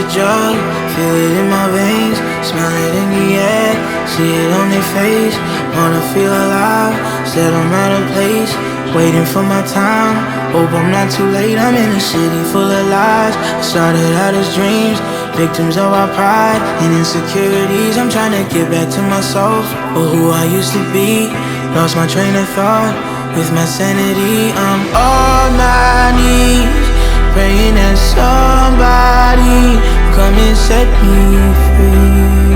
drug, feel it in my veins, smell it in the air, see it on their face. Wanna feel alive, said I'm out of place, waiting for my time, hope I'm not too late. I'm in a city full of lies, started out as dreams, victims of our pride and insecurities. I'm trying to get back to myself, or who I used to be. Lost my train of thought, with my sanity. I'm on my knees, praying that somebody come and set me free.